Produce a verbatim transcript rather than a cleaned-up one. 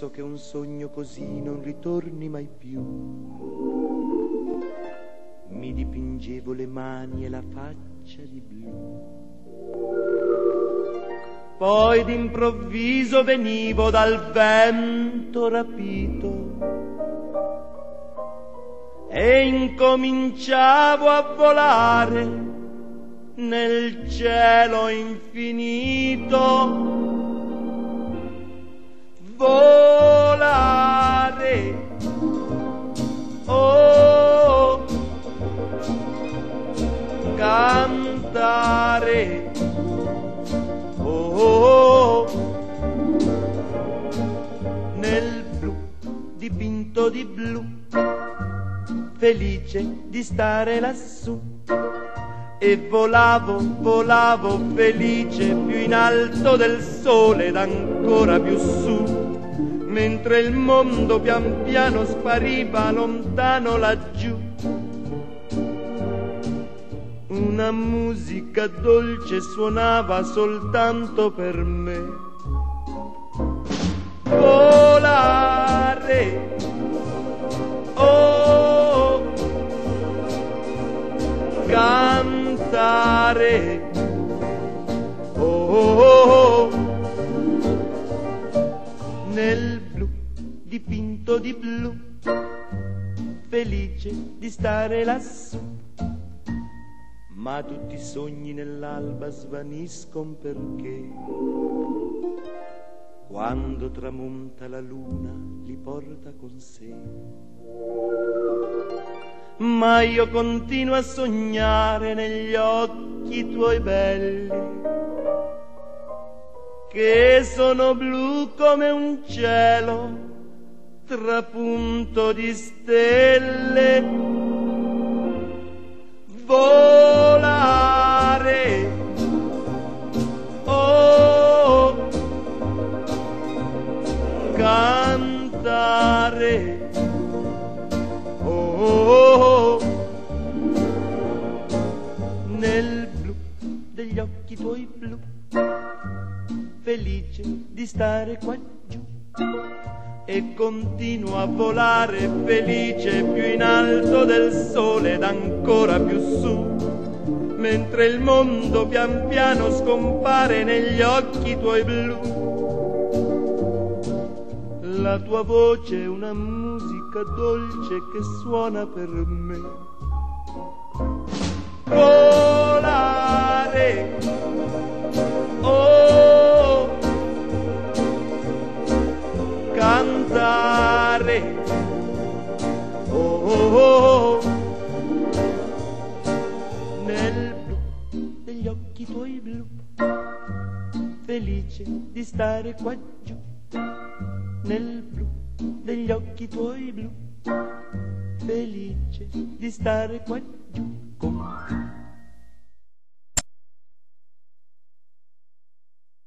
penso che un sogno così non ritorni mai più. Mi dipingevo le mani e la faccia di blu. Poi d'improvviso venivo dal vento rapito e incominciavo a volare nel cielo infinito. Volare, oh, cantare, oh, nel blu dipinto di blu, felice di stare lassù. E volavo, volavo felice più in alto del sole ed ancora più su, mentre il mondo pian piano spariva lontano laggiù. Una musica dolce suonava soltanto per me. Volare, oh, cantare, oh, oh, oh, nel blu dipinto di blu, felice di stare lassù. Ma tutti i sogni nell'alba svaniscono perché quando tramonta la luna li porta con sé. Ma io continuo a sognare negli occhi tuoi belli, che sono blu come un cielo trapunto di stelle. Volare, oh, cantare, oh, nel blu degli occhi tuoi blu, felice di stare qua giù. E continuo a volare felice più in alto del sole ed ancora più su, mentre il mondo pian piano scompare negli occhi tuoi blu. La tua voce è una musica dolce che suona per me. Volare, oh, cantare, oh, oh, oh, nel blu degli occhi tuoi blu, felice di stare qua giù. Nel blu degli occhi tuoi blu, felice di stare qua giù con te.